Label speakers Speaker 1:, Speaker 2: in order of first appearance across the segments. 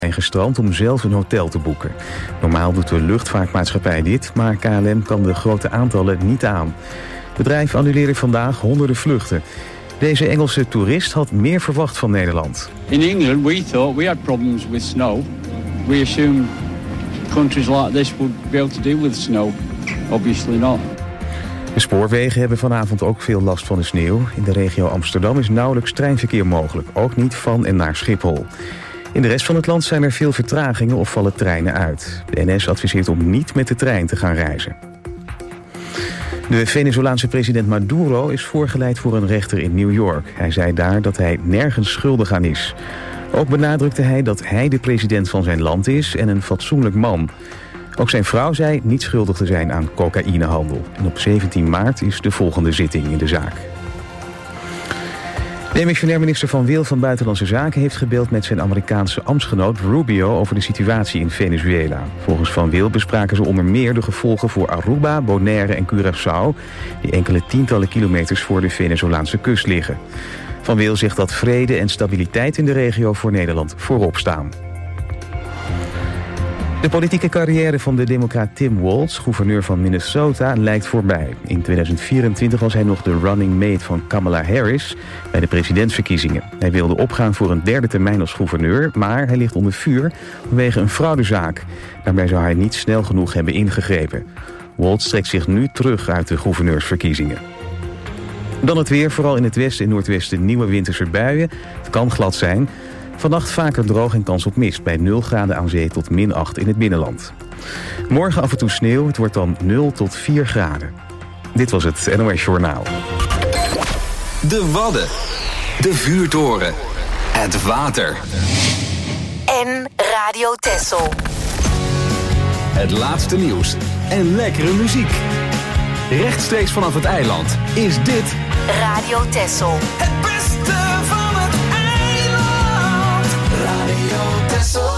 Speaker 1: zijn gestrand om zelf een hotel te boeken. Normaal doet de luchtvaartmaatschappij dit, maar KLM kan de grote aantallen niet aan. Het bedrijf annuleerde vandaag honderden vluchten. Deze Engelse toerist had meer verwacht van Nederland.
Speaker 2: In England we thought we had problems with snow. We assumed countries like this would be able to deal with snow. Obviously not.
Speaker 1: De spoorwegen hebben vanavond ook veel last van de sneeuw. In de regio Amsterdam is nauwelijks treinverkeer mogelijk. Ook niet van en naar Schiphol. In de rest van het land zijn er veel vertragingen of vallen treinen uit. De NS adviseert om niet met de trein te gaan reizen. De Venezolaanse president Maduro is voorgeleid voor een rechter in New York. Hij zei daar dat hij nergens schuldig aan is. Ook benadrukte hij dat hij de president van zijn land is en een fatsoenlijk man. Ook zijn vrouw zei niet schuldig te zijn aan cocaïnehandel. En op 17 maart is de volgende zitting in de zaak. Demissionair minister Van Wil van Buitenlandse Zaken heeft gebeld met zijn Amerikaanse ambtsgenoot Rubio over de situatie in Venezuela. Volgens Van Wil bespraken ze onder meer de gevolgen voor Aruba, Bonaire en Curaçao, die enkele tientallen kilometers voor de Venezolaanse kust liggen. Van Wil zegt dat vrede en stabiliteit in de regio voor Nederland voorop staan. De politieke carrière van de democraat Tim Walz, gouverneur van Minnesota, lijkt voorbij. In 2024 was hij nog de running mate van Kamala Harris bij de presidentsverkiezingen. Hij wilde opgaan voor een derde termijn als gouverneur, maar hij ligt onder vuur vanwege een fraudezaak. Daarbij zou hij niet snel genoeg hebben ingegrepen. Walz trekt zich nu terug uit de gouverneursverkiezingen. Dan het weer, vooral in het westen en noordwesten nieuwe winterse buien. Het kan glad zijn. Vannacht vaker droog en kans op mist, bij 0 graden aan zee tot -8 in het binnenland. Morgen af en toe sneeuw, het wordt dan 0 tot 4 graden. Dit was het NOS Journaal.
Speaker 3: De Wadden, de vuurtoren, het water.
Speaker 4: En Radio Texel.
Speaker 3: Het laatste nieuws en lekkere muziek. Rechtstreeks vanaf het eiland is dit
Speaker 4: Radio Texel.
Speaker 3: Het beste van het eiland. Radio Texel.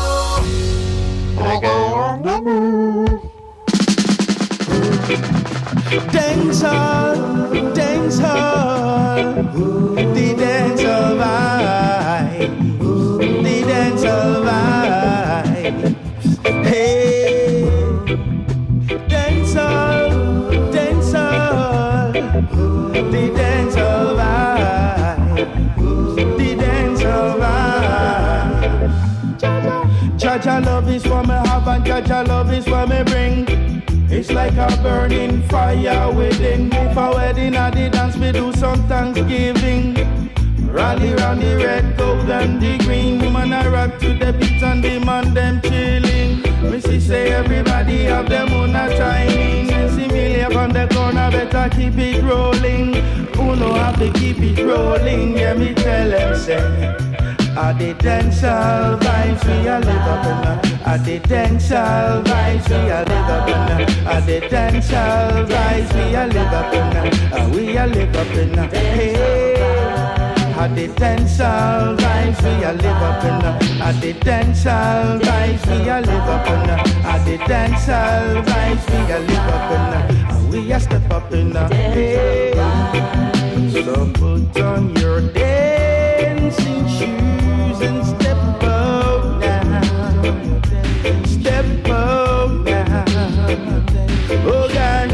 Speaker 5: Dancehall, dancehall, the dancehall vibe, the dancehall vibe. Hey, dancehall, dancehall, the dancehall vibe, the dancehall vibe. Jaja love is what me have and Jaja love is what me bring. It's like a burning fire within. For wedding at the dance we do some Thanksgiving. Rally round the red, gold and the green. Woman I rock to the beat and the man them chilling. Missy say everybody have them on a timing. Missy Millie up on the corner better keep it rolling. Uno have to keep it rolling. Yeah me tell them say at the dancehall vibes we a live up in at the dancehall vibes we a live up in at the dancehall vibes we a live up in we a live up in hey at the dancehall vibes we a live up in at the dancehall vibes we a live up in at the dancehall vibes we a live up in we a step up in hey so put on your dancing shoes and step up now, step up now. Oh God,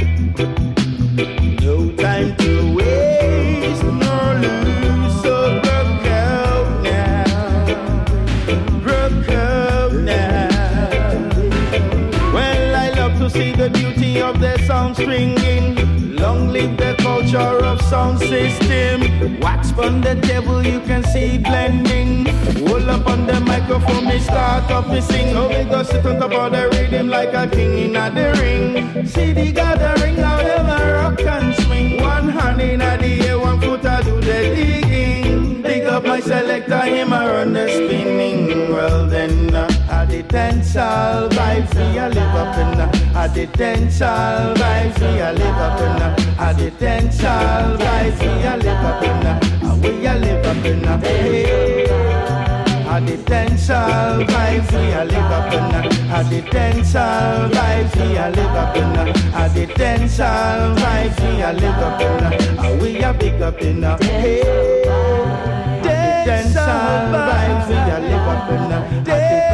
Speaker 5: no time to waste nor lose. So broke out now, broke out now. Well, I love to see the beauty of the sound stringing. Long live the culture of sound system. Wax on the table, you can see it blending. Hold up on the microphone, me start up me sing. So we go sit on top of the rhythm like a king in the ring. See the gathering, how them a rock and swing. One hand in the air, one foot I do the digging. Big up my selector, him a run the spinning. Well then, at the dancehall vibes we a live up in. At the dancehall vibes we a live up in. At the dancehall vibes we a live up in. We a live up in. Hey. At the dancehall vibes we a live up in. At the dancehall vibes we a live up in. At the dancehall vibes we a live up in. We a big up in. Hey. Dancehall vibes we a live up in.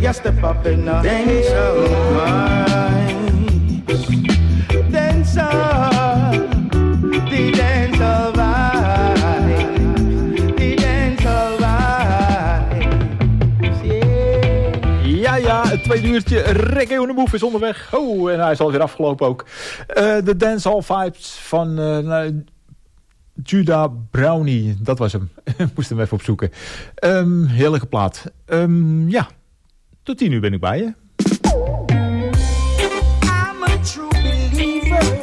Speaker 5: you step up in a dancehall vibes. Dancehall, the dancehall vibes, the dancehall vibes, yeah.
Speaker 6: Ja, het tweede uurtje Reggae on the Move is onderweg. Oh, en hij is alweer afgelopen ook. De dancehall vibes van Judah Brownie, dat was hem. Moest hem even opzoeken. Heerlijke plaat. Ja, tot 10 uur ben ik bij je.
Speaker 7: I'm a true believer,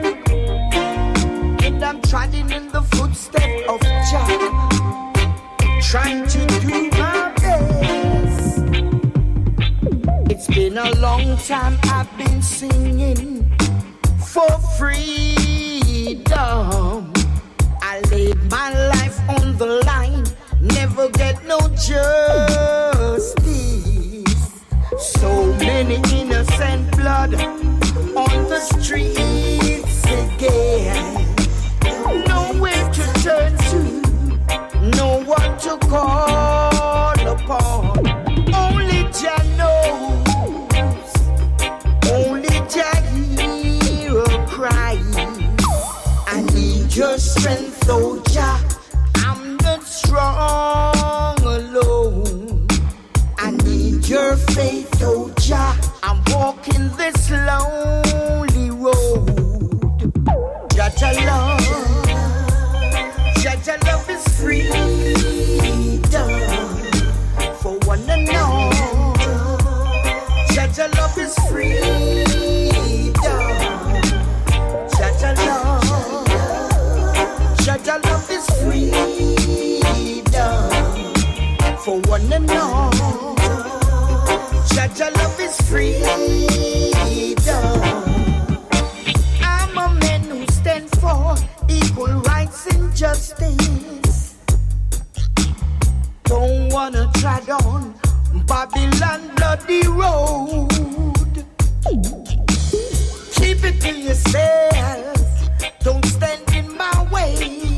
Speaker 7: and I'm trotting in the footsteps of Jah, trying to do my best. It's been a long time I've been singing for freedom. I laid my life on the line, never get no justice. So many innocent blood on the streets again. Nowhere to turn to, no one to call upon. Only Jah knows, only Jah hear a cry. I need your strength, oh Jah, I'm not strong alone. I need your faith, oh Jah, I'm walking this lonely road. Jah Jah love is freedom for one and all. Jah Jah love is freedom. Jah Jah love is freedom for one and all. Jah Jah love is freedom. I'm a man who stand for equal rights and justice. Don't wanna tread on Babylon bloody road. Keep it to yourself, don't stand in my way.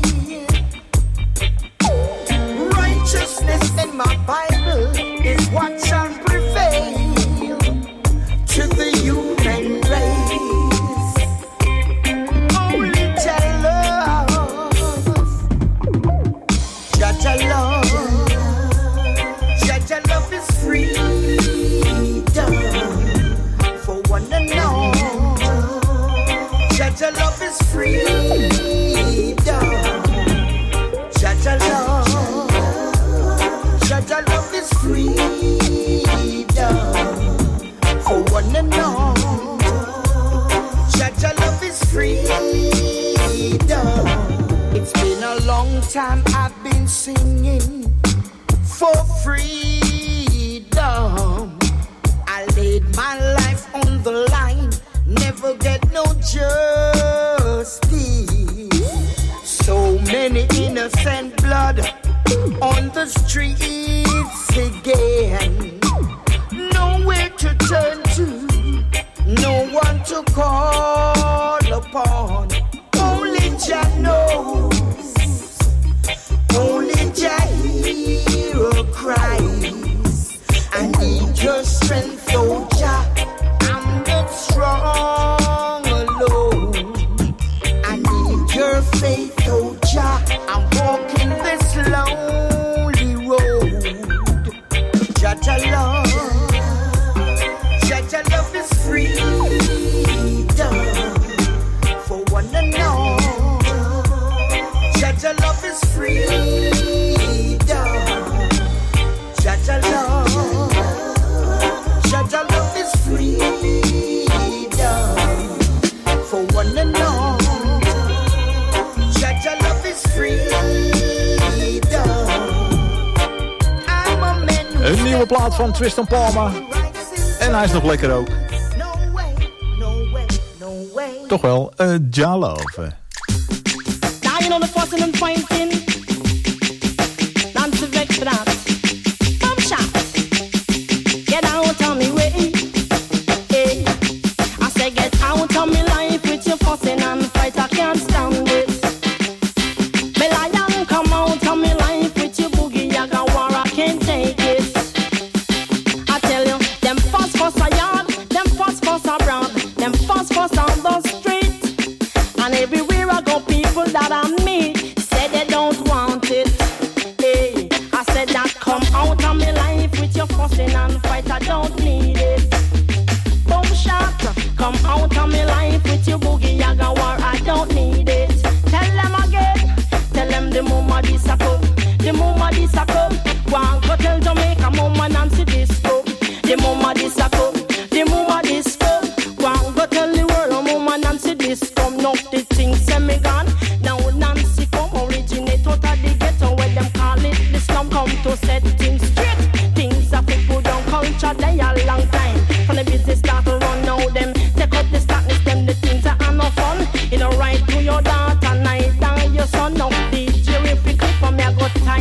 Speaker 7: Righteousness in my Bible is what shall prevail to the human race. Only Jah love, Jah Jah love is freedom for one and all. Jah Jah love is freedom. Jah Jah love is freedom for one and all. Jah Jah love is freedom. It's been a long time I've been singing for freedom. I laid my life on the line, never get no justice. So many innocent blood on the streets again. Nowhere to turn to, no one to call upon. Only Jah knows, only Jah hear a cry. I need your strength, oh Jah, I'm not strong alone. I need your faith, oh Jah, I'm walking this lonely road. Jah Jah love is freedom for one and all. Jah Jah love is freedom. Jah Jah love is freedom for one and all. Jah Jah love is freedom. I'm a man who
Speaker 6: Een nieuwe plaat van Tristan Palmer. En hij is nog lekker ook. Toch wel, Jah Love.
Speaker 7: Dying on the fussing and fighting. Not to vex for that. Come shot. Get out of me way. Hey. I say get out of me life with your fussing and fight. I can't stand it. Me lion come out of me life with your boogie yaga war. I can't take it. I tell you.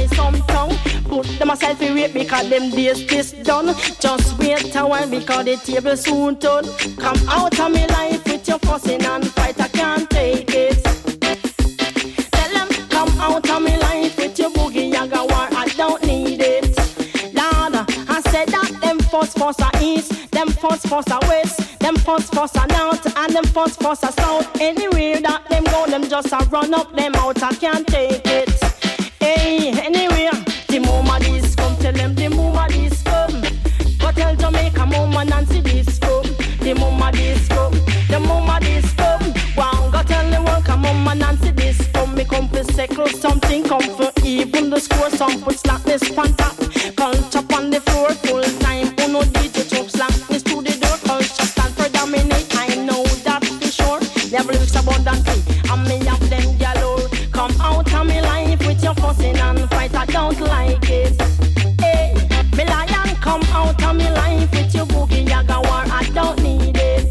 Speaker 7: try some tongue. Put them a selfie rate because them days this done. Just wait a while because the table soon turn. Come out of me life with your fussing and fight, I can't take it. Tell them come out of me life with your boogie yaga war, I don't need it. Lord, I said that them fuss are east, them fuss are west, them fuss are north, and them fuss are south. Anywhere that them go, them just a run up them out, I can't take it. Hey, anywhere, the mama this come, tell them the mama this come. Go tell Jamaica mama Nancy this come, the mama this come, the mama this come. Wow, go tell the worker mama Nancy this come. Me come for settle something, come for even the score. Some put slackness on top, culture on the floor full time. Uno DJ chop slackness to the door, culture stand predominate. I know that for sure. Never looks abundantly, and me have them galore. Come out of me life with your fussing and fight, I don't like it. Hey, me lion, come out of me life with your boogie yaga war, I don't need it.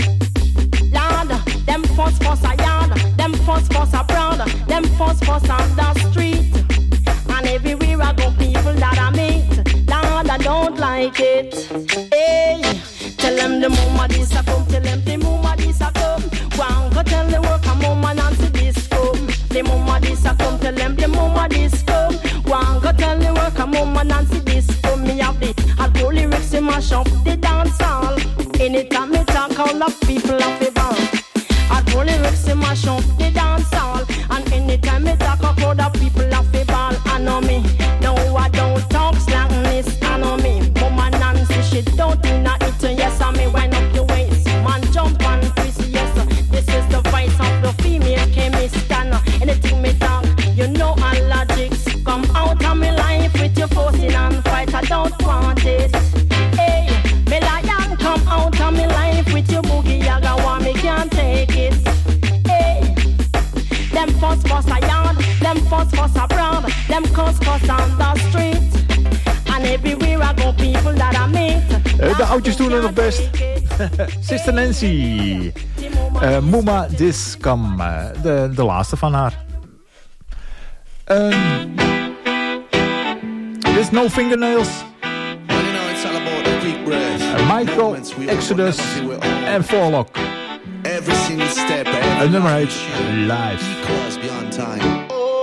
Speaker 7: Lord, them fuss a yard, them fuss a broad, them fuss on the street. And everywhere I go, people that I meet, Lord, I don't like it. Hey, tell them the mama this a come, tell them the mama this a come. Wow, go tell the worker mama Nancy this come. The mama this a come, tell them the mama this come. Wow, go tell the worker mama Nancy this come. Me have the hot lyrics in my shop, the dance hall. Anytime me talk, all the people have a ball. Hot lyrics in my shop, the dance hall. And anytime me talk, all the people have a ball. I know me, no I don't talk slangness. I know me, mama Nancy she don't do not eat. Yes, I me wind up your waist, man jump and twist. Yes, this is the voice of the female chemist. And anything me talk, you know I logics. Come out of me life with your forcing and fight, I don't want it. Hey, me lion, come out of me life with your boogie yaga war, me can't take it. Hey, them fuss a yard, them fuss a broad, them cuss on the street. And everywhere I go, people that I meet.
Speaker 6: De oudjes doen het nog best. Sister Nancy. Muma Discam. De laatste van haar. There's No Fingernails.
Speaker 8: Well, you know, it's all about the quick breath.
Speaker 6: Michael, Exodus en Forlock.
Speaker 8: Every single step.
Speaker 6: Een nummer heet Live.
Speaker 8: Because beyond time.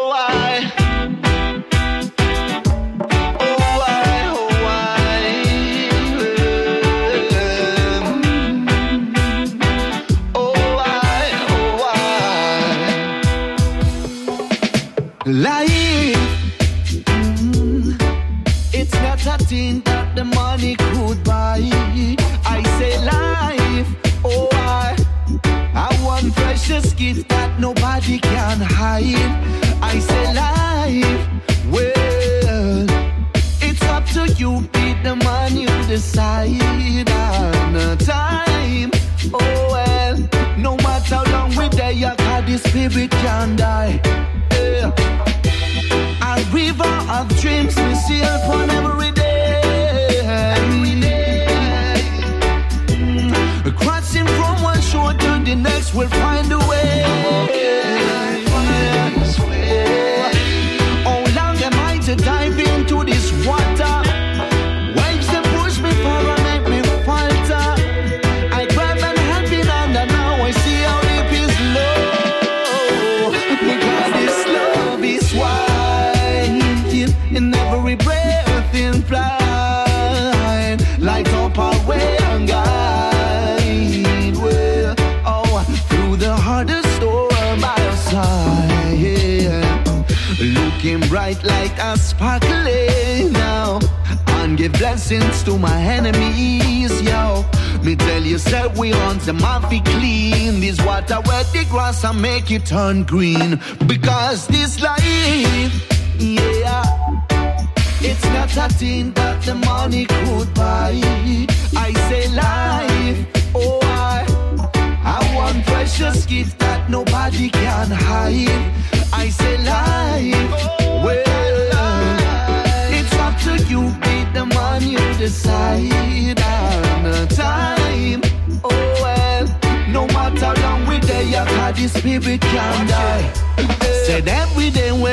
Speaker 5: Life, it's not a thing that the money could buy. I say life, oh I want precious gift that nobody can hide. I say life, well, it's up to you, be the man you decide. And time, oh well, no matter how long we there, you got the spirit can die. A river of dreams we see upon every day. Crossing from one shore to the next, we'll find a way. How long am I to dive into this water? Waves that push me far and make me falter. I grab and helping hand and now I see how deep is low. Because this love is wide. In every breath in flight, light up our way and guide. Well, oh, through the hardest storm by our side, yeah. Looking bright like a sparkling now, and give blessings to my enemies, yo. Me tell you, sir, we want them off be clean. This water wet the grass and make it turn green. Because this life, yeah, it's not a thing that the money could buy. I say life, oh I want precious gift that nobody can hide. I say life, well, it's up to you, be the man you decide. And time, oh well, no matter how long we there, you got the spirit can die. Said every day wake up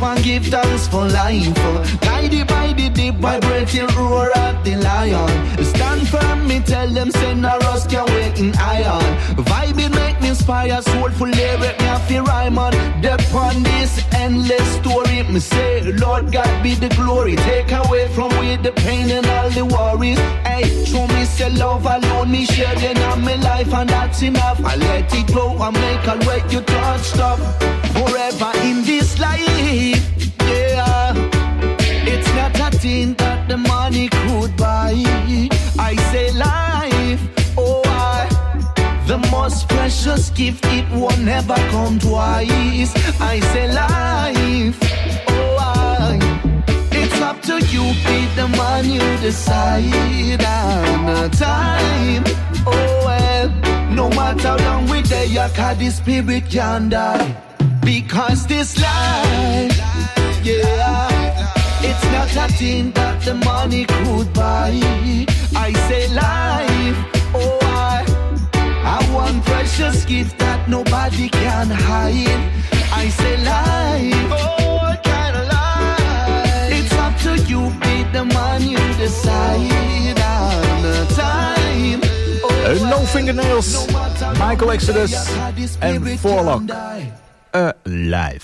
Speaker 9: and give thanks for life. Guided by the deep vibrating roar of the lion. Stand firm, me tell them send a rust can wait in iron. Vibing make me inspire, soulful lyric me have to rhyme on. Depth on this endless story. Me say, Lord God be the glory. Take away from me the pain and all the worries. Hey, show me say love alone, me share in my life and that's enough. I let it go and make a way you touch stop. Forever in this life, yeah. It's not a thing that the money could buy. I say life, oh the most precious gift, it will never come twice. I say life, oh it's up to you, be the man you decide. And time, oh well, no matter how long we there, your the spirit can die. Because this life, yeah, it's not a thing that the money could buy. I say life, oh I want precious gift that nobody can hide. I say life, oh what kind of life? It's up to you, be the man you decide. On the time,
Speaker 6: No Fingernails, Michael Exodus en Forlock. Live.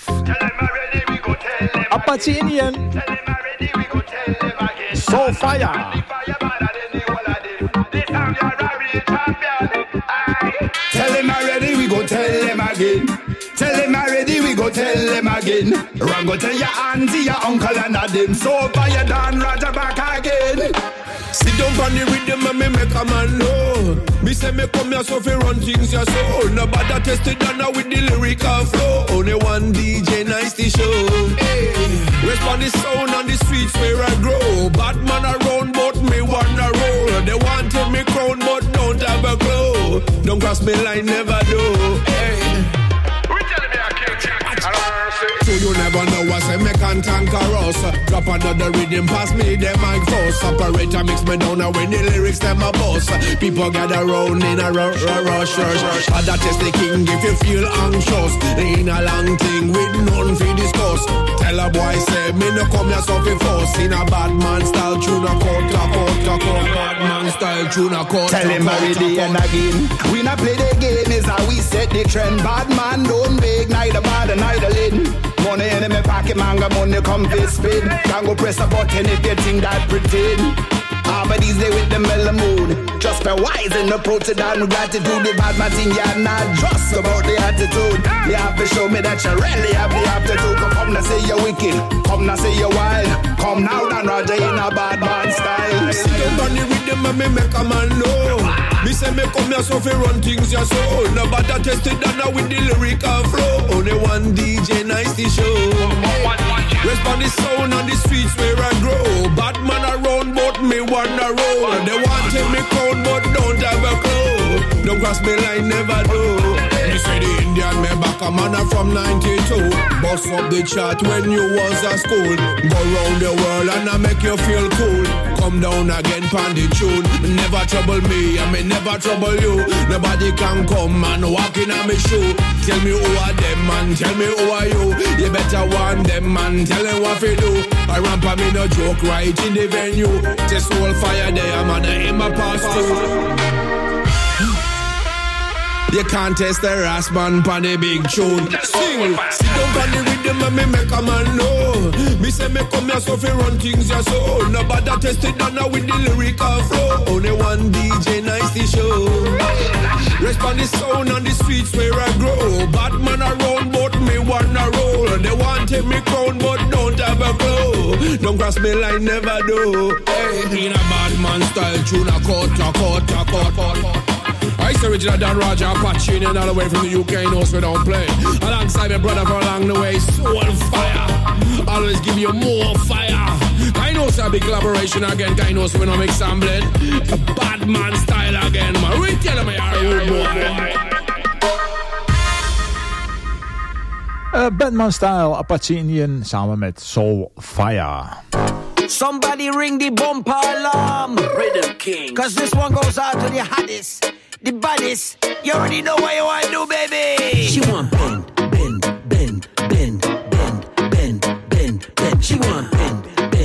Speaker 6: Apache Indian. Soulfire.
Speaker 5: Tell him already, we go tell him again. Tell him already, we go tell him again. Run go tell your auntie, your uncle and a them. So fire Dan Raja back again.
Speaker 10: Sit down on the rhythm and me make a man know. Me say me come here so fi run things ya so. Nobody tested down now with the lyrical flow. Only one DJ nice to show. Hey. Respond the sound on the streets where I grow. Bad man around but me wanna roll. They wanted me crown but don't have a clue. Don't cross me line, never do. Hey. So you never know I say me can conquer us. Drop another rhythm pass me the mic first. Operator mix me down and when the lyrics them a bust. People gather round in a rush. Other test the king if you feel anxious. Ain't a long thing with none fi discuss. Tell a boy say me no come here so fi fuss. In a bad man style tune a cut. Bad man style tune a cut.
Speaker 5: Tell him already and again. We not play the game is how we set the trend. Bad man don't beg neither bad and neither lid. Money in my pocket, manga money come this spin. Can't go press a button if you think that pretend. But these days with the mellow mood. Just be wise in approach to down gratitude. The bad man thing, you're not just about the attitude. You have to show me that you really have the aptitude. Come now say you're wicked, come now say you're wild. Come now Dan Raja in a bad man style.
Speaker 10: Sit down on the rhythm and me make a man know. Me say me come here so fi run things ya so. Nobody tested down now with the lyrical flow. Only one DJ nice to show. Respond the sound on the streets where I grow. Bad man around but me wanna roll. They wanted me crown but don't have a clue. Don't cross me line, never do. Me say the Indian me back a man from 92. Bust up the chart when you was at school. Go round the world and I make you feel cool. Come down again pon the tune. Never trouble me and me never trouble you. Nobody can come and walk in on me shoe. Tell me who are them man, tell me who are you. You better want them man, tell them what they do. I ramp on me no joke right in the venue. Just hold fire there, man, in my past too. You can't test the ass man pon the big tune. Sing, sit down pon the rhythm and me make a man know. Me say me come here so fi run things ya so. Nobody tested down now with the lyrical flow. Only one DJ nice to show. Respond the sound on the streets where I grow. Bad man around but me wanna roll. They wanted me crown but don't have a clue. Don't cross me line, never do. Hey, in a bad man style tune a cut. I say original Dan Raja, Apache, and all the way from the UK, you know, so we don't play. Alongside my brother for along the way, Soulfire. Always give you more fire. I know it's a big collaboration again, I know so we don't make sampling. A bad man style again, man. We tell me, are you boy?
Speaker 6: Batman Style, Apache Indian, samen met Soulfire.
Speaker 11: Somebody ring the bumper alarm. Rhythm King. Cause this one goes out to the hottest, the baddest. You already know what you want to do, baby. She want bend. She want bend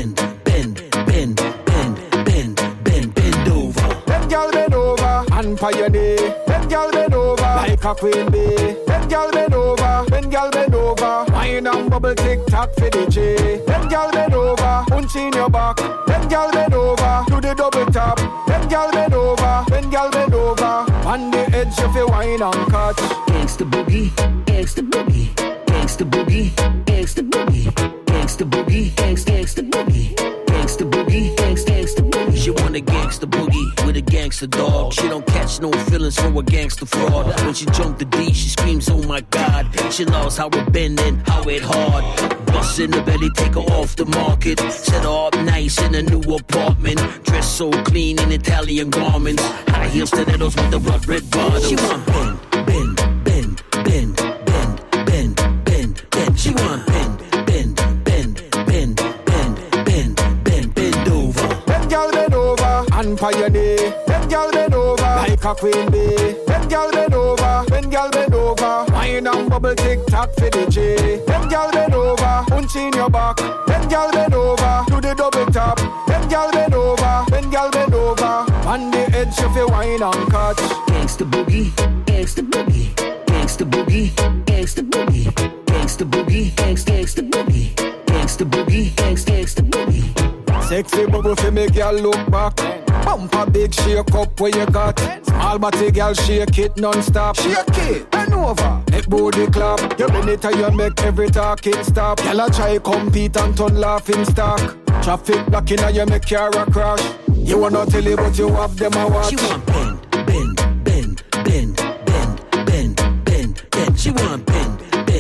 Speaker 11: over.
Speaker 5: Bend girl bend over, and for your day. Bend girl bend over, like a queen bee. Bend girl bend over, bend girl bend over. Wine and bubble tick tock for the J. Bend girl bend over, punch in your back. Bend girl bend over, do the double tap. Bend girl bend over, bend girl bend over. On the edge of your wine and catch.
Speaker 11: Gangsta boogie, gangsta boogie, gangsta boogie, gangsta boogie, gangsta boogie, gangsta boogie, gangsta boogie, gangsta boogie. She want a gangsta boogie with a gangsta dog. She don't catch no feelings for a gangsta fraud. When she jump the D, she screams, oh my God. She loves how it bend and how it hard. Bust in the belly, take her off the market. Set her up nice in a new apartment. Dressed so clean in Italian garments. High heel stilettos with the red bottoms. She want bend. She want bend over.
Speaker 5: Bend girl bend over, and for your day. Bend girl bend over, like a queen bee. Bend girl bend over, bend girl bend over. Wine and bubble tick tock for the J. Bend girl bend over, punch in your back. Bend girl bend over, do the double tap. Bend girl bend over, bend girl bend over. On the edge of your wine and catch.
Speaker 11: Gangsta boogie, gangsta boogie, gangsta boogie, gangsta boogie, gangsta boogie, gangsta boogie, gangsta boogie, gangsta boogie.
Speaker 5: Sexy bubble for me girl look back. Bumper big shake up where you got. Small body girl shake it non-stop. Shake it, bend over, make booty clap. You bend it and you make every talking stop. Girl a try compete and turn laughing stock. Traffic blocking and you make car a crash. You wanna tell it but you have them a watch.
Speaker 11: She want bend. She want bend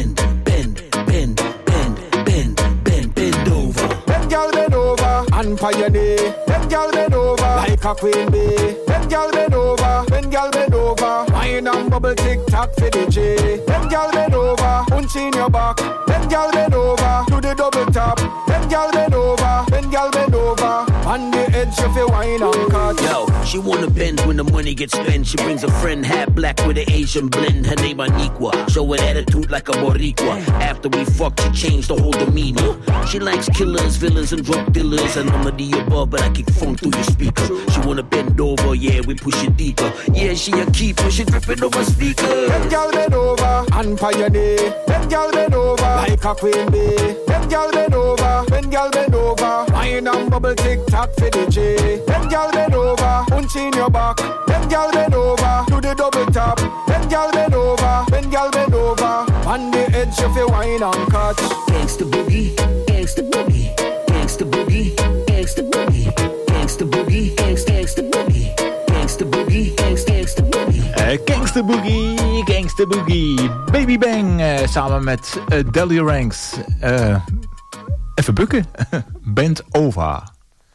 Speaker 11: over.
Speaker 5: Bend girl bend over, and for your day. Bend girl bend over, like a queen bee. Bend girl bend over, bend girl bend over. Wine and bubble tick tock for the J. Bend girl bend over, punch in your back. Bend girl bend over, do the double tap. Bend girl bend over, bend girl bend over. On the edge of your wine and catch.
Speaker 11: Yo, she wanna bend when the money gets spent. She brings a friend, half black with an Asian blend. Her name Aniqua, show an attitude like a Boricua. After we fuck, she changed the whole demeanor. She likes killers, villains, and drug dealers. And none of the above, but I kick funk through your speaker. She wanna bend over, yeah, we push it deeper. Yeah, she a keeper, she gripping over speakers.
Speaker 5: Bend girl bend over, and for your day. Bend girl bend over, like a queen bee. Bend girl bend over, bend girl bend over. Wine and bubble tick tock for the J. Bend girl bend over, punch in your back. Bend girl bend over, do the double tap. Bend girl bend over, bend girl bend over. On the edge of your wine and catch.
Speaker 11: Gangsta boogie, gangsta boogie, gangsta boogie, gangsta boogie, gangsta boogie, gangsta boogie, gangsta boogie, gangsta boogie.
Speaker 6: Gangsta Boogie, Gangsta Boogie. Baby Bang samen met Delia Ranks. Even bukken. Bend over.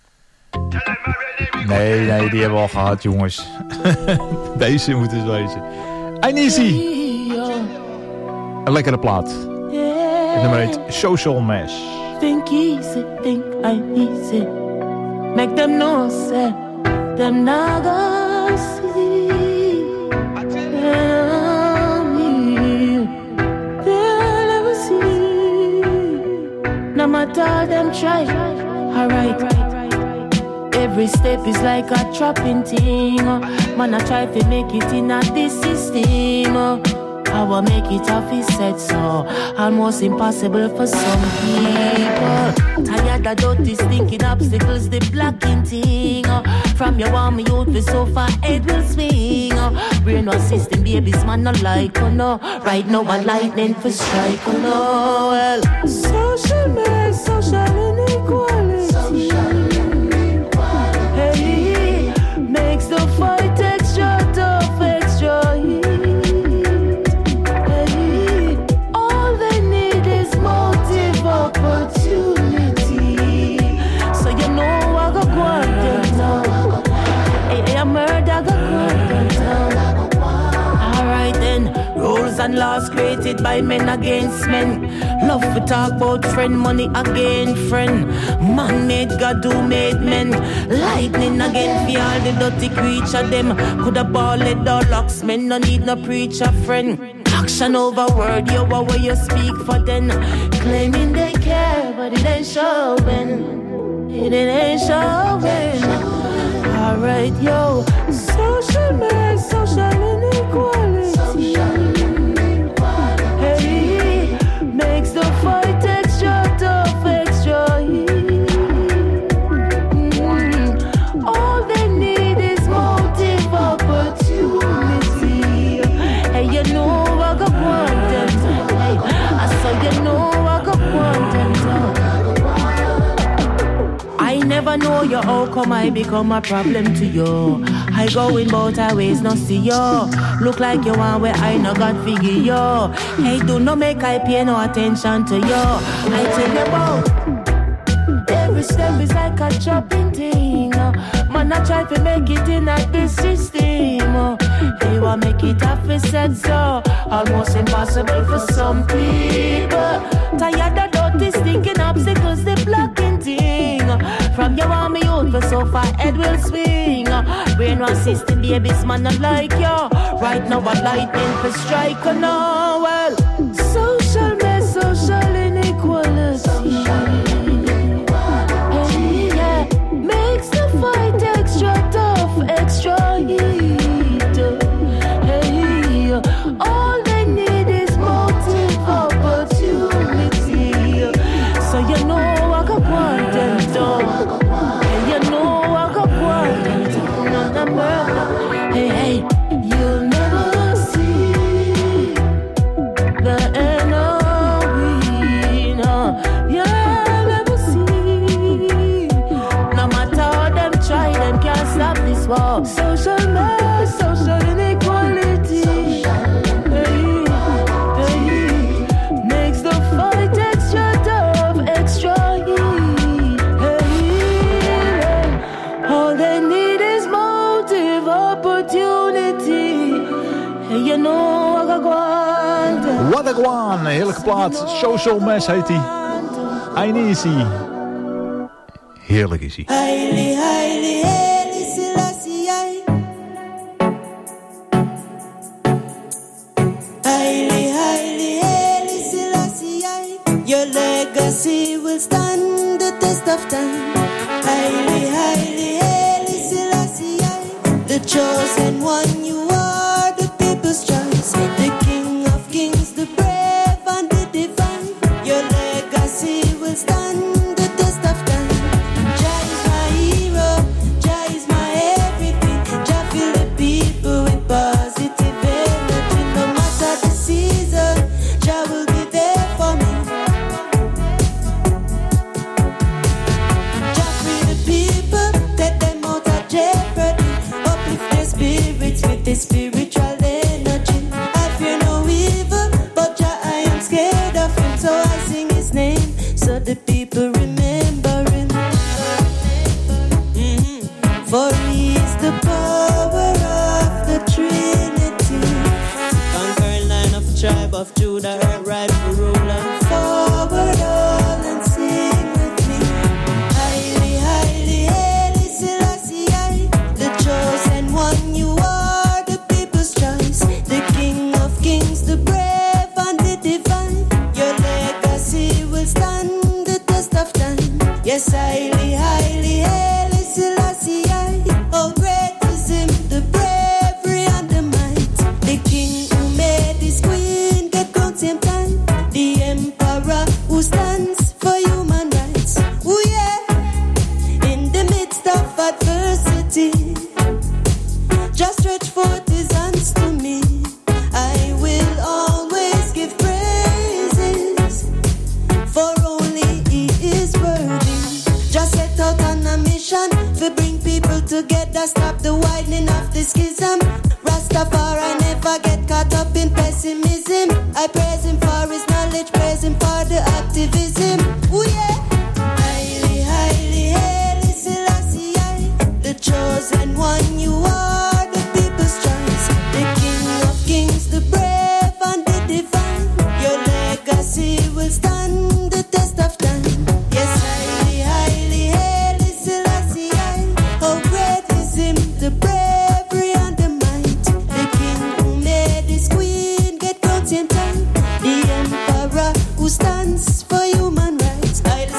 Speaker 6: Nee, die hebben we al gehad, jongens. Deze moet eens wezen. Easy. Een lekkere plaat. Het nummer heet Social Mesh.
Speaker 12: Think easy, think I'm easy. Make them know, say, them not gonna see. They'll never see. No matter them try. Alright. Every step is like a trapping thing. Man, I try to make it in a this system. I will make it off his set, so almost impossible for some people. Tired of dirty stinking obstacles, the blocking thing. From your warm youth, we so far head will swing. Brainwash system, babies, man, not like, oh no. Right now, a lightning for strike, oh no. Well, social mess, social inequality. Hey, makes the fight extra tough, extra heat. Opportunity. So you know I go them now. Hey, a murder go them now. Alright then, rules and laws created by men against men. Love to talk about friend, money again friend. Man made God who made men. Lightning again for all the dirty creature them. Coulda balled the locks, men no need no preacher friend. Action over word, you what way you speak for them. Claiming they care, but it ain't show. showing. It ain't showing. Alright, yo. Social man, social inequality. Hey, makes the fight extra tough, extra heat. All they need is motive, opportunity. Hey, you know I got one them. Hey, I saw you know I got one them. I never know your outcome, I become a problem to you. I go in both ways, not see you. Look like you want where I no got figure you. Hey, do not make I pay no attention to you. I tell you about every step is like a chopping thing. Man, I try to make it in at this system. They want make it half a set so almost impossible for some people. Tired of dirty stinking obstacles, they blocking thing. From your arm, me youth for so far, head will swing. Brainwash system, babies, man, not like you. Right now, a lightning for strike, no, well. Social mess, social inequality. Hey, yeah, makes the fight extra tough, extra heat. Hey, all they need is motive, opportunity. So you know I got one them done. Hey, you know I got one them done. No, no, no. Hey, hey, you'll never see the end of we, no. You'll never see. No matter how them try, them can't stop this war. Social mess, social inequality. Hey, hey, makes the fight extra tough, extra heat. Hey, all they need is motive, opportunity. Hey, you know I got one.
Speaker 6: What a Guan, heerlijke plaat. Social Mess heet die. Easy. Heerlijk is hij.
Speaker 13: Haile, haile, haile, Selassie, haile, haile, haile, Selassie, your legacy will stand the test of time. Haile, haile, haile, Selassie, the chosen one, you are the people's choice, the King of Kings, the brave and the divine. Your legacy will stand the test of time. Jah is my hero, Jah is my everything. Jah fill the people with positive energy. No matter the season, Jah will be there for me. Jah free the people, take them out of jeopardy. Uplift their spirits with the spiritual energy. I fear no evil, but Jah I am scared of him. So I sing his name, so the people remember him. For he is the power of the Trinity. Conquering Lion of the tribe of Judah, rightful ruler. Forward all and sing with me. Haile, haile, haile, Selassie, the chosen one, you are the people's choice, the King of Kings, the brave and the divine. Your legacy will stand the test of time. Yes, haile, haile, haile, Selassie, oh great is him, the bravery and the might. The king who made his queen get crowned same time. The emperor who stands for human rights. Oh yeah, in the midst of adversity, just stretch forth his hands to me. I will always give praises, for only he is worthy. Just set out on a mission to bring people together, stop the widening of the schism. Rastafari never get caught up in pessimism. I praise him for his knowledge, praise him for the activism. Ooh yeah. Haile, haile, haile, Selassie, the chosen one, you are the people's choice, the King of Kings, the brave and the divine. Your legacy will stand the test of time. Yes, haile, haile, haile, Selassie, oh great is him, the bravery and the might. The king who made his queen get crowned same time. The emperor who stands for human rights. Haile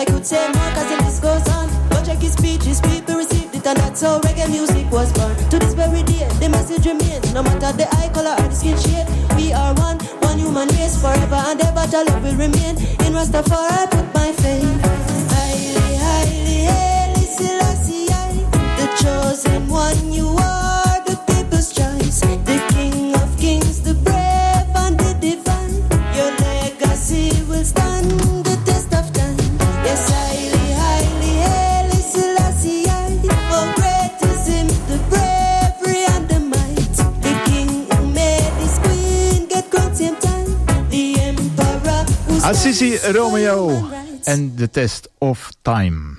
Speaker 13: I could say more cause the list goes on. But check his speeches, people received it, and that's how reggae music was born. To this very day, the message remains. No matter the eye color or the skin shade, we are one human race. Forever and ever, the love will remain. In Rastafari, I put my faith. Highly, highly, highly, Selassie, the chosen one, you are the people's choice. The King of Kings, the brave and the divine. Your legacy will stand the test of time. Yes, highly, highly, highly, Selassie, for great is him, the bravery and the might. The king who made his queen get crowned same time. The emperor who
Speaker 6: Assisi Romeo en The Test of Time.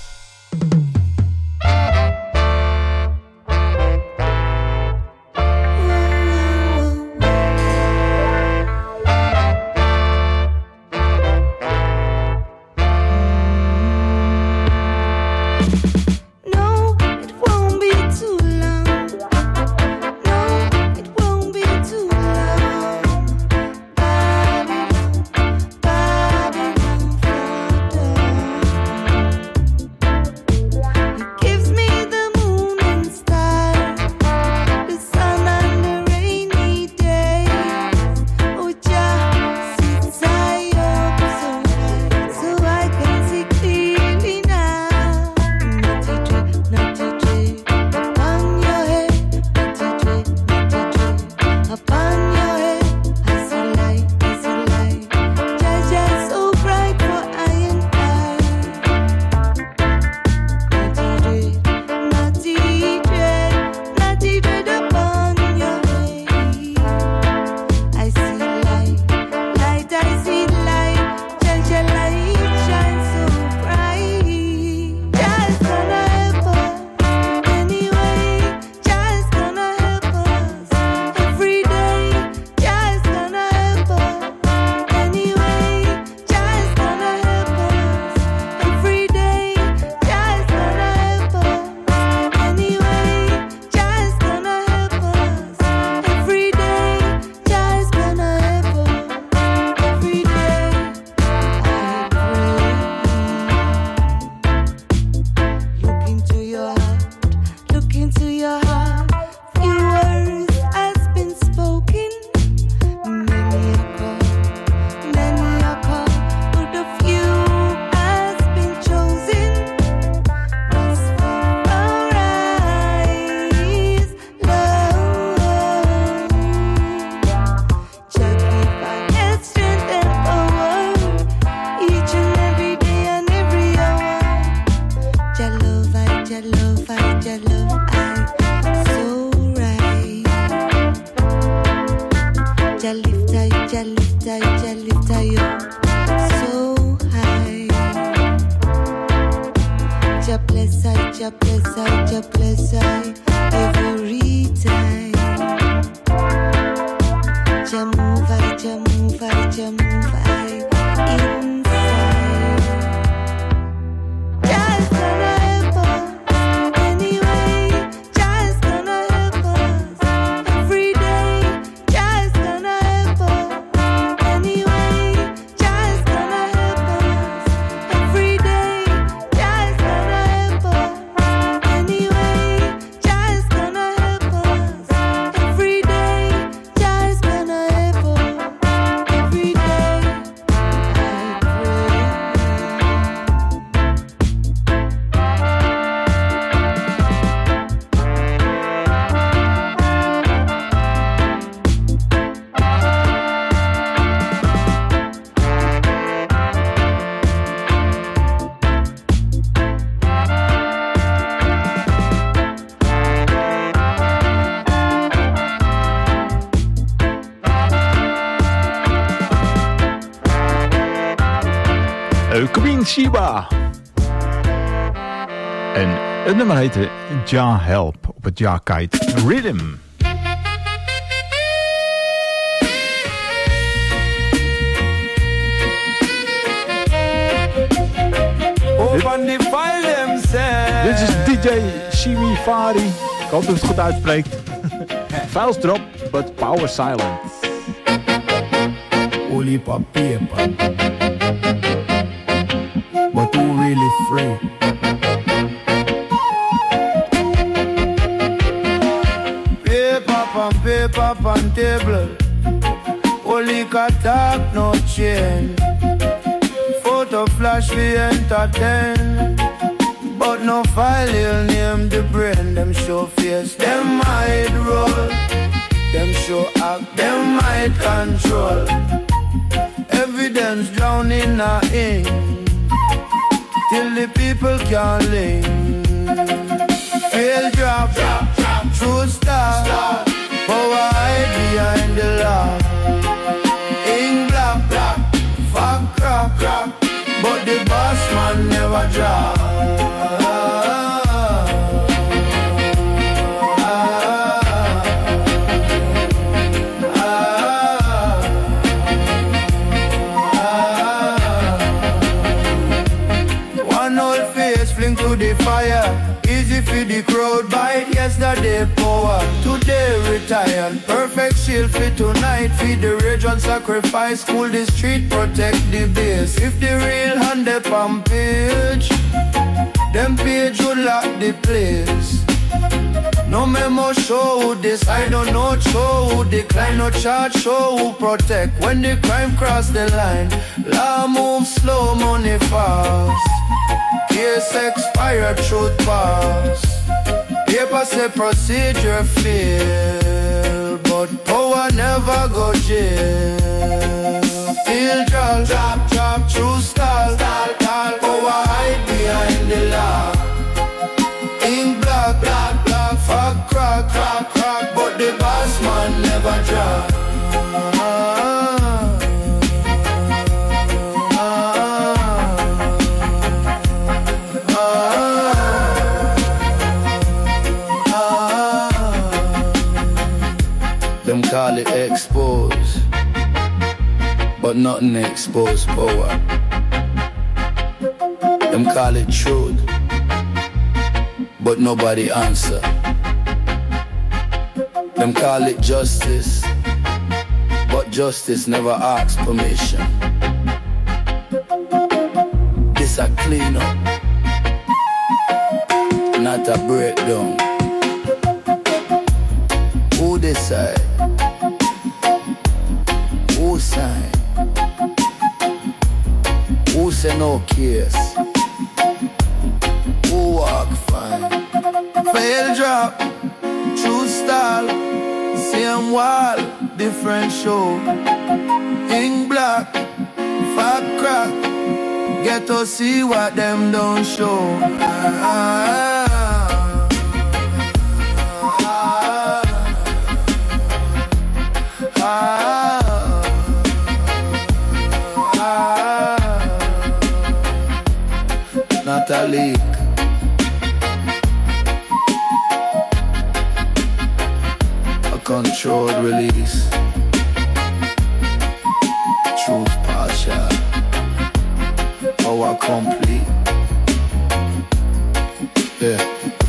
Speaker 6: Queen Sheba. En het nummer heette Ja Help op het Ja Kite Rhythm. Dit is DJ Shimi Fari. Ik hoop dat het goed uitspreekt. Files drop, but power silent.
Speaker 14: Only paper. But
Speaker 5: be free. Paper on table. Only can talk, no chain. Photo flash we entertain. But no file, he'll name the brain. Them show face, them might roll. Them show act, them might control. Evidence drowned in our ink. Till the people can't link. Fail drop, true star. Power hide behind the law. Ink black, fuck crack. But the boss man never drop. One old face fling to the fire. Easy for the crowd, bite yesterday power. Today retired, perfect shield for tonight. Feed the rage and sacrifice, cool the street, protect the base. If the real hand up on page, them page would lock the place. No memo show who decide, no note show who decline, no charge show who protect. When the crime cross the line, law move slow, money fast. Case expire, truth pass. Paper say procedure fail, but power never go jail. Still drop, true stall. Power hide behind the law. Ink black, fuck crack. But the boss man never drop. Them call it expose, but nothing expose power. Them call it truth, but nobody answer. Them call it justice, but justice never asks permission. This a clean up, not a breakdown. Who decide? Who sign? Who say no case? Who walk fine? Fail drop, true style. Same wall, different show. Ink black, fat crack. Get to see what them don't show. Not a leak. A controlled release. Truth partial. Power complete. Yeah.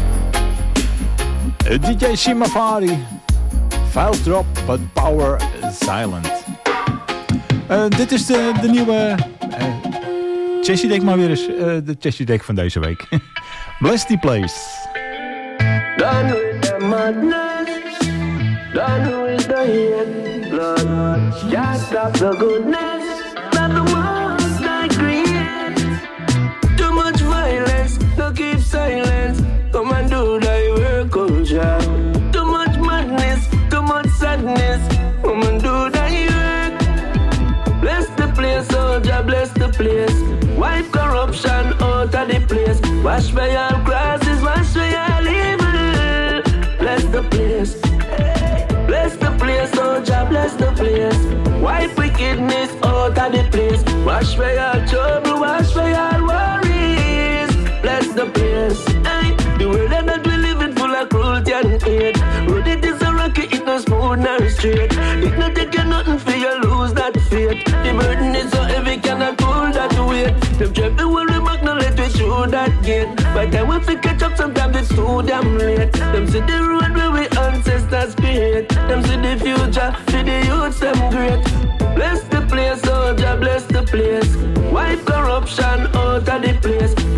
Speaker 6: DJ Shimafari. Files drop, but power silent. Dit is de nieuwe Chessie Deck, maar weer eens de Chessie Deck van deze week. Bless the place.
Speaker 14: Done with the madness, done with the hate, blood. Just stop the goodness that the world I create. Too much violence, no keep silence. Come and do thy work, oh child. Too much madness, too much sadness. Come and do thy work. Bless the place, oh Jah, bless the place. Wipe corruption out of the place. Wash away all crosses, wash away all evil. Bless the place. Bless the place, oh Jah, bless the place. Wipe wickedness out of the place. Wash away all trouble, wash away all worries. Bless the place. Hey, the world that we live in full of cruelty and hate. Road it is a rocky, it no smooth nor straight. It no take you nothing for you lose that faith. The burden is so heavy, cannot pull that weight. Them drive the world we back, no let we through that gate. By the time we fi catch up, sometimes it's too damn late. Them see the road where we ancestors create. Them see the future, see the youths them great. Bless the place, oh Jah, bless the place. Wipe corruption out of the place.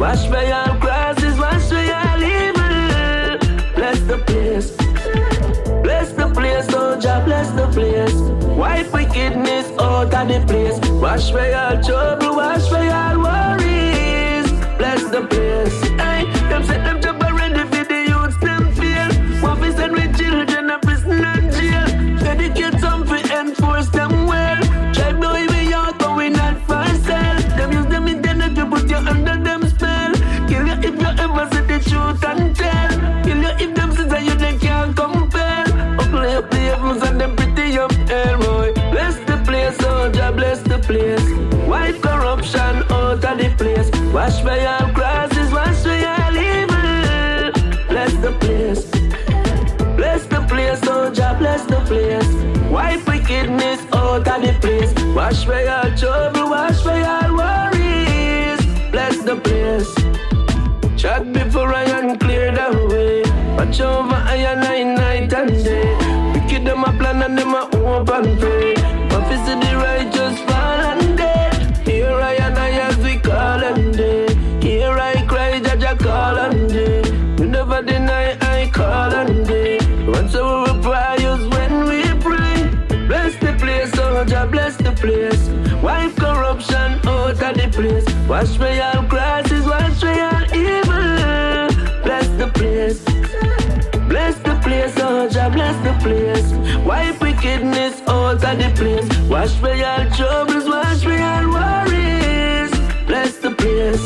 Speaker 14: Wash away all crosses, wash away all evil. Bless the place. Bless the place, oh Jah, bless the place. Wipe wickedness out of the place. Wash away all trouble, wash away all worries. Bless the place. Hey, them set them job already for the youths, them feel. One fi send with children a prison and jail. Dedicate some fi enforce them well. Try to even out, but we not for sale. Them use them internet to put you under them spell. Kill you if you ever say the truth and tell. Kill you if them say that you they can't compel. Play up the heavens and them pretty up hell, boy. Bless the place, oh Jah, bless the place. Wipe corruption out of the place. Wash away all crosses, wash away all evil. Bless the place. Bless the place, oh Jah, bless the place. Wipe wickedness out of the place. Wash away all trouble, wash away all worries. Bless the place. Chat before I clear the way. Watch over I and night and day. Wicked them a plan and them a hope and pray. But if see the righteous fall and dead. Here I and I as we call and day. Here I cry, Jah call and day. We never deny I call and day. Once our prayers when we pray. Bless the place, oh Jah, bless the place. Wipe corruption out of the place. Wash away all crosses, wash away all evil. Bless the place. Bless the place, oh Jah, bless the place. Wipe wickedness out of the place. Wash away all troubles, wash away all worries. Bless the place.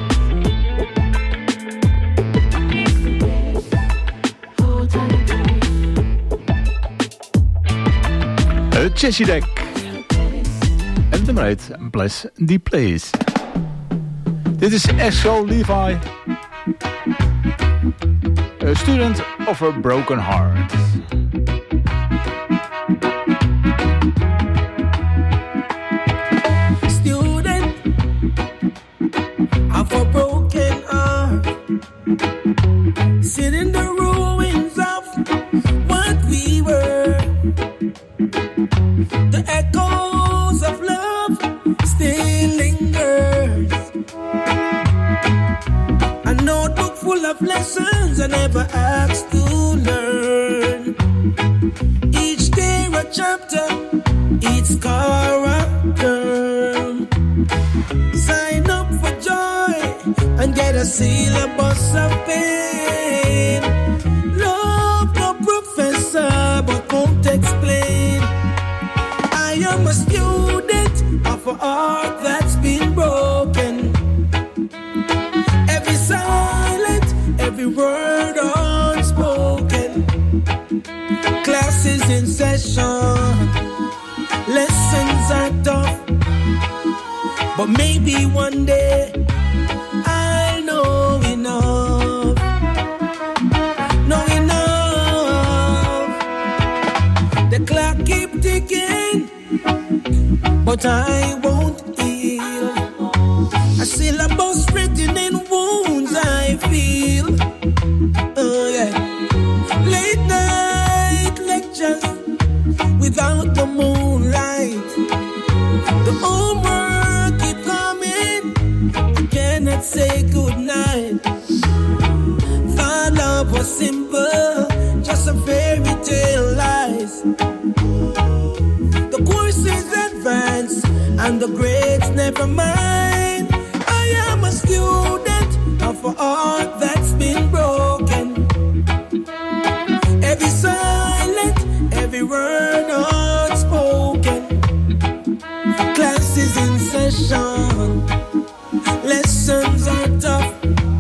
Speaker 6: Jessie Deck. En het nummer heet Bless the Place. Dit is Esco Levi. A student of a broken heart.
Speaker 15: Student of a broken heart. Sit in the ruins of what we were. The echoes of love still lingers. A notebook full of lessons I never asked to learn. Each day a chapter, each character. Sign up for joy and get a syllabus of pain. Love no professor but won't explain. I am a student of a heart that's been broken. Every silent, every word unspoken. Classes in session, lessons are tough. But maybe one day I'll know enough. Know enough. The clock keeps ticking, but I won't heal. A syllabus written in wounds I feel. Yeah. Late night lectures without the moonlight. The homework keep coming, I cannot say goodnight. Thought love was simple, just a fairy tale lies. The course is advanced and the grades never mind. I am a student of a heart that's been broken. Every silent, every word unspoken. Classes in session, lessons are tough.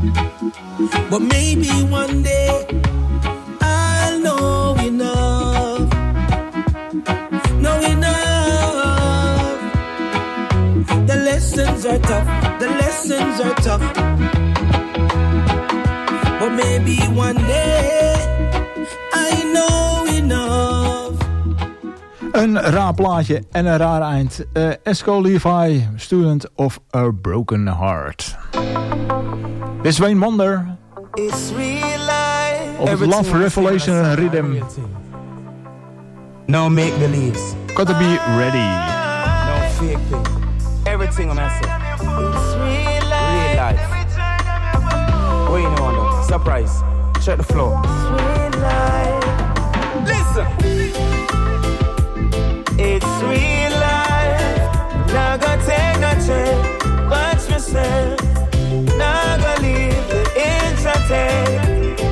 Speaker 15: But maybe one day I'll know enough. Know enough. The lessons are tough, the lessons are tough. But maybe one day I know enough.
Speaker 6: Een raar plaatje en een raar eind. Esco Levi, Student of a Broken Heart. Dit is Wayne Wonder.
Speaker 15: It's real life.
Speaker 6: Op het Love Revelation Rhythm.
Speaker 15: No make believes.
Speaker 6: Gotta be ready.
Speaker 15: No fake thing. Everything on myself. It's real life. Real life.
Speaker 16: Price. Check the flow.
Speaker 5: Sweet life.
Speaker 16: Listen.
Speaker 5: It's sweet life. Now gonna take no chance. Watch myself. Now gonna leave the entertain.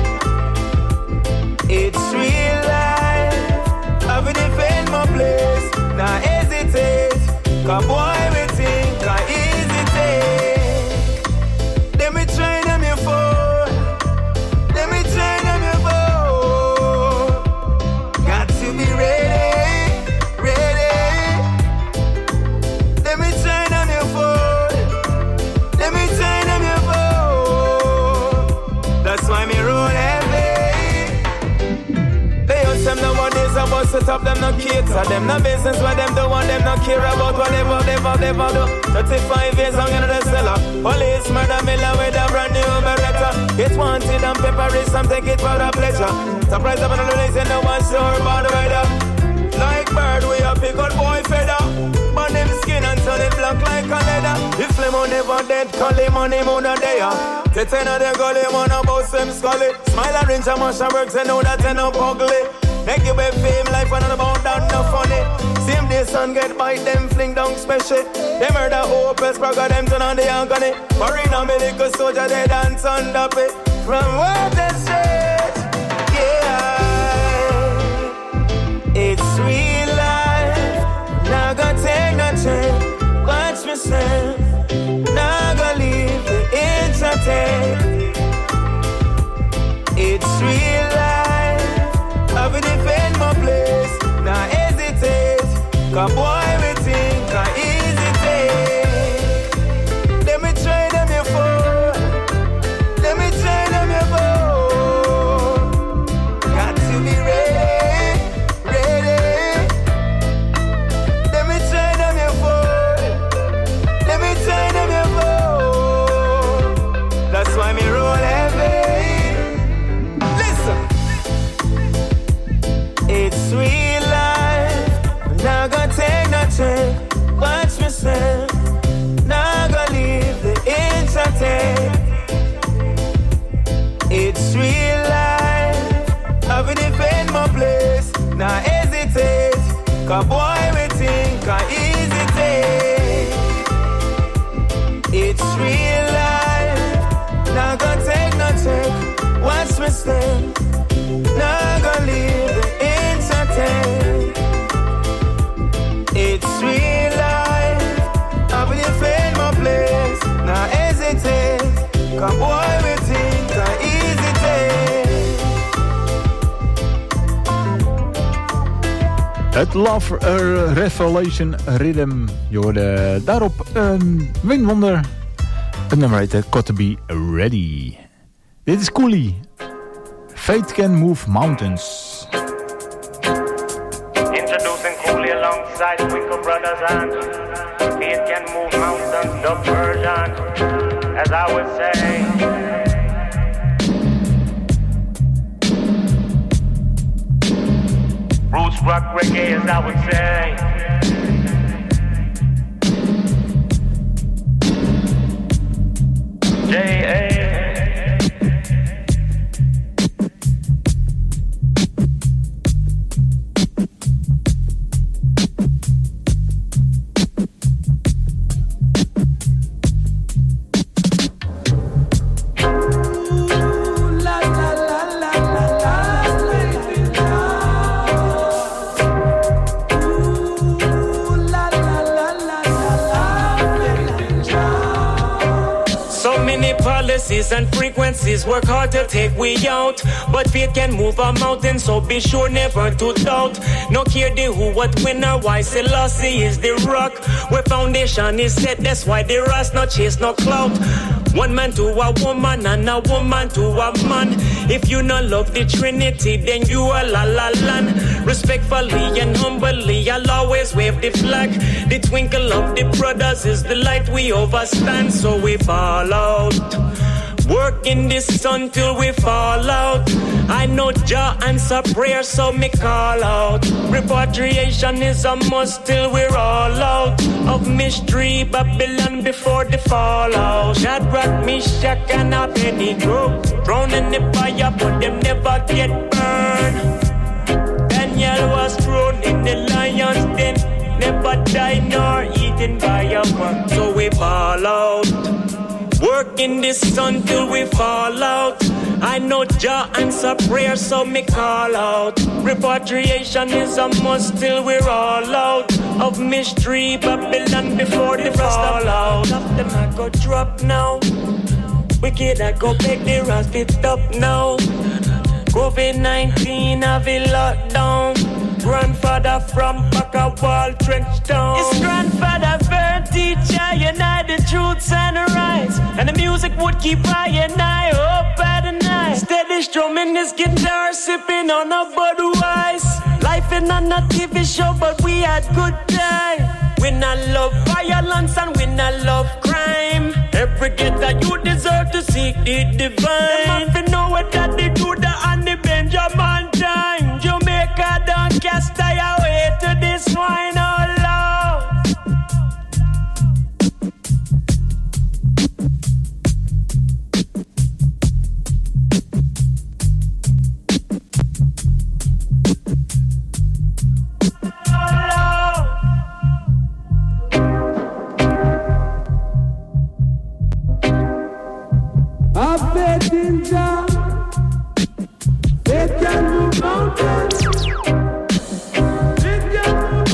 Speaker 5: It's sweet life. I will defend my place. Now hesitate. Cause boy we think I easy take. Let me train them your phone. Let me train them your phone. Got to be ready, ready. Let me train them your phone. Let me train them your phone. That's why me roll heavy. They use them nowadays about set up them no cater. Them no business where them do want them no care about whatever they do. 35 years I'm in the cellar. Police murder Miller with a brand new Beretta. It's wanted and peppery, some take it for the pleasure. Surprise up on the release and no one sure about the weather. Like bird we a pick up boy feather. Burn them skin and turn it black like a leather. If them on never dead, call him on him on a day. Ten of them call him on a boss them scully. Smile and rinse and mash and work, they know that they no ugly. Make you be fame life and about that no funny. Same day sun get bite them fling down special. They murder hopeless, brother them turn on the agony. Marina medical soldier they dance on the pit. From what they said, yeah. It's sweet life. Now gonna take no chance. Watch myself. Now gonna leave the entertain. It's sweet life. I will defend my place. Now hesitate. Cause boy we think I easy take. Let me train them your phone. Let me train them your phone. Got to be ready, ready. Let me train them your phone. Let me train them your phone. That's why me roll heavy. Listen. It's sweet life. Now gonna take no chance. Watch myself. Now gonna leave the entertain. It's sweet life. I will defend my place. Now hesitate. Cause boy we think I easy take. It's sweet life. Now gonna take no chance. Watch myself. Now gonna leave the entertain. It's sweet life. I will defend my place. Now hesitate. Cause boy we think I easy take.
Speaker 6: Het Love Revelation Rhythm. Je hoorde daarop een Wayne Wonder. Het nummer heet Got to Be Ready. Dit is Coolie. Fate Can Move Mountains.
Speaker 17: Introducing Coolie alongside Twinkle Brothers and Fate Can Move Mountains, the version, as I would say. Roots rock reggae, as I would say. J.A. And frequencies work hard to take we out, but faith can move a mountain, so be sure never to doubt. No care the who, what, when or why. Selassie is the rock where foundation is set. That's why the rest no chase no clout. One man to a woman and a woman to a man. If you not love the Trinity, then you a la la land. Respectfully and humbly, I'll always wave the flag. The twinkle of the brothers is the light we overstand, so we fall out. Working this sun till we fall out. I know Jah answer prayer, so me call out. Repatriation is a must till we're all out of mystery Babylon before the fallout. Shadrach, Meshach, and Abednego thrown in the fire, but them never get burned. Daniel was thrown in the lion's den, never die nor eaten by a worm. So we fall out. Working this sun till we fall out. I know Jah answer prayer, so me call out. Repatriation is a must till we're all out of mystery Babylon before the fallout. Them I go drop now. Wicked I go beg the rats picked up now. COVID-19 have a lockdown. Grandfather from back a wall trench down. His grandfather very teacher, unite the truths and the rights. And the music would keep playing night up at the night. Steady strumming this guitar, sipping on a Budweiser. Life in on a TV show, but we had good time. We not love violence and we not love crime. Every ghetto you deserve to seek the divine. Them have to know what that they do the and the Benjamin time. Jamaica don't cast away to this wine, oh Lord.
Speaker 5: I've faith in Jah. Faith can move mountains. Faith can move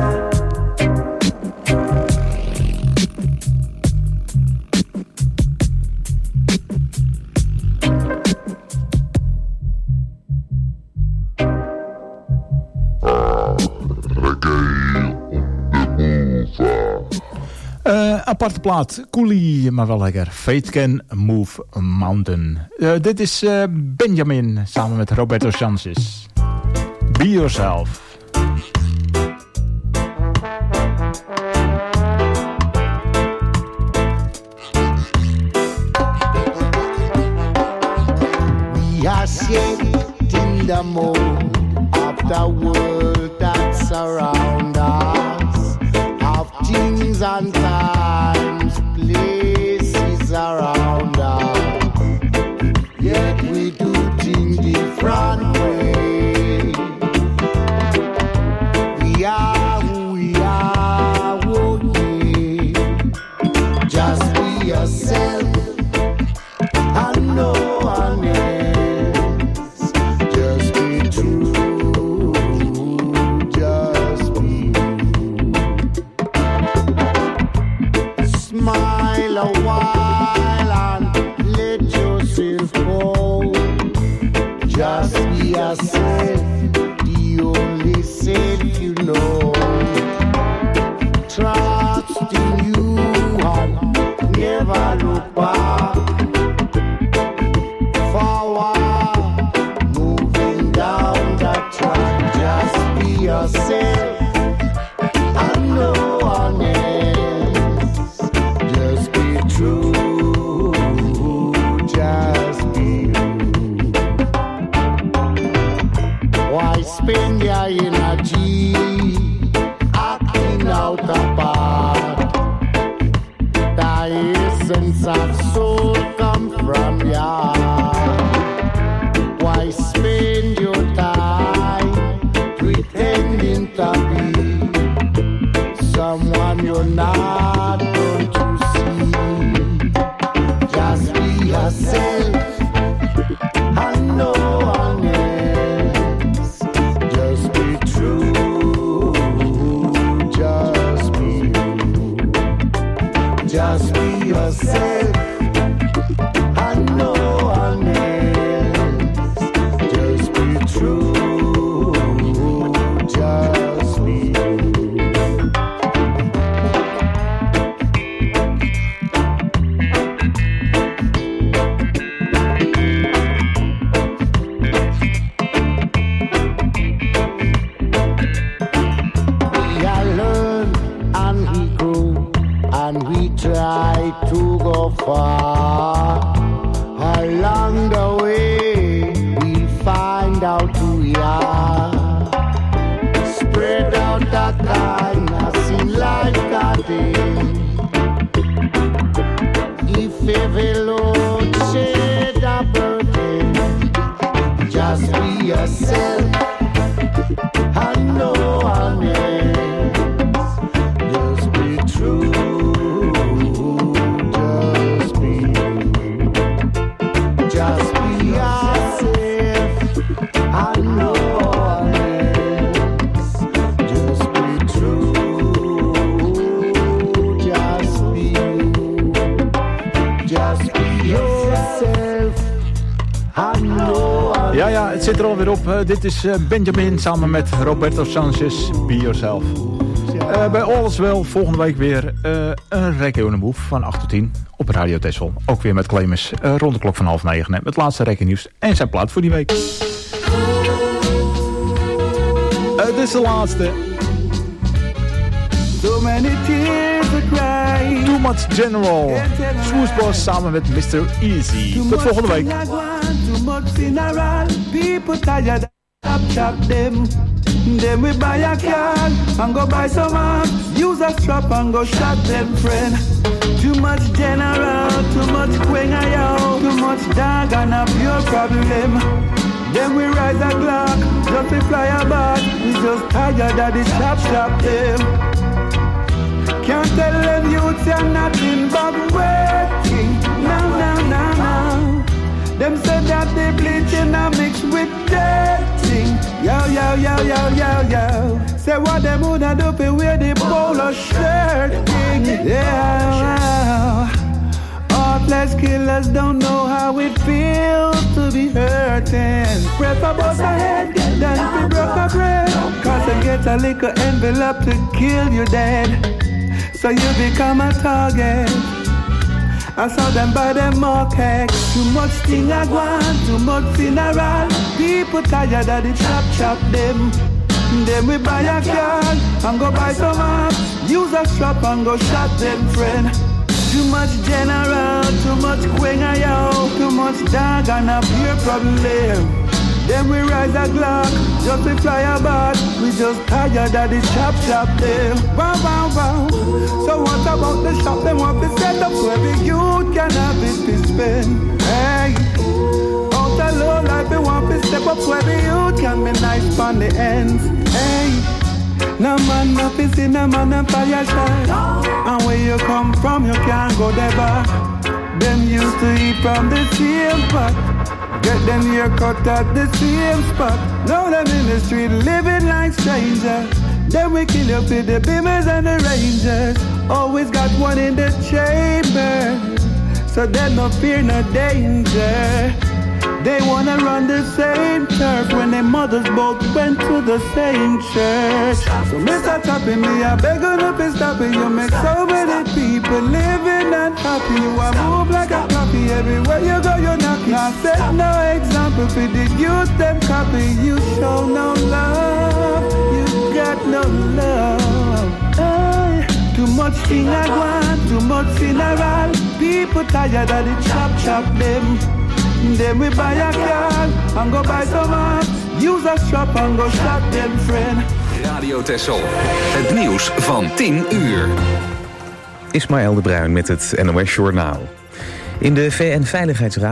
Speaker 6: Aparte plaat, coolie, maar wel lekker. Faith Can Move Mountain. Dit is Benjamin samen met Roberto Chances. Be Yourself.
Speaker 9: We are shaped in the mold of the world that surrounds us, of things and times, places around us. Yet we do things different way. We are who we are, oh yeah. Just be yourself and no one else. Just be true, just be you. Smile a while and let yourself go. Just be yourself, the only self you know. Trust in you and never look back. Forward, moving down the track. Just be yourself and no one else. Just be true, just be you. Why spend your energy acting out a part? The essence of soul come from your heart. Why spend your time pretending to be someone you're not? Don't you see? Just be yourself and no one else. Just be true, just be you. Just be yourself and no one else. Just be true, just be you. We all learn and we grow and we try to go far.
Speaker 6: Ja, het zit er alweer op. Dit is Benjamin samen met Roberto Sanchez, Be Yourself. Bij All Is Well volgende week weer een Reggae on the Move van 8 tot 10 op Radio Texel. Ook weer met Clemens rond de klok van 8:30 met het laatste Reggae nieuws en zijn plaat voor die week. Het is de laatste.
Speaker 5: So many tears to cry.
Speaker 6: Too Much General. Swoosh Boss samen met Mr. Easy. Tot volgende week.
Speaker 5: Too much funeral. People tired. Chop them. Then we buy a car and go buy some arms. Use a strap and go shot them friend. Too much general. Too much quengayo. Too much dog and a pure problem. Then we rise a clock. Just to fly about. We just tired of the chop them. Can't tell them youths are nothing but waiting. No. Them said that they bleaching and mixed with dating. Yo. Say what them woulda do fi wear the polo shirt king. Yeah. Heartless killers don't know how it feels to be hurting. Prep about a head, then fi broke a bread. Cause they get a little envelope to kill you dead. So you become a target. I saw them by them market. Too much thing I want, too much funeral. People tired of the chop them. Then we buy a car and go buy some arms. Use a strap and go shot them friend. Too much general, too much quengayo. Too much dog and a pure problem. Then we rise a clock, just to fly about. We just tired of the chop them. Wow. So what about the shop? Them want to set up so every youth can have it to spend. Hey, out of low life, they want to step up so every youth can be nice on the ends. Hey, no man nothing in a man and fire shine. And where you come from, you can't go there back. Them used to eat from the same pot. Get them hair cut at the same spot. Now them in the street living like strangers. Then we kill you with the Beamers and the Rangers. Always got one in the chamber, so they no fear no danger. They wanna run the same turf when their mothers both went to the same church. So Mr. Tapping me, I beg you to be stopping. You make so many people living and happy. You are move like a copy. Everywhere you go, you're knocking. I set no example for the youth, them copy. You show no love, you got no love. Ay, too much thing I want, too much funeral. People tired of the chop them. Then we buy a car and go buy some arms. Use a strap and go shot them friend.
Speaker 3: Radio Texel. Het nieuws van 10 uur.
Speaker 1: Ismaël de Bruin met het NOS Journaal. In de VN-veiligheidsraad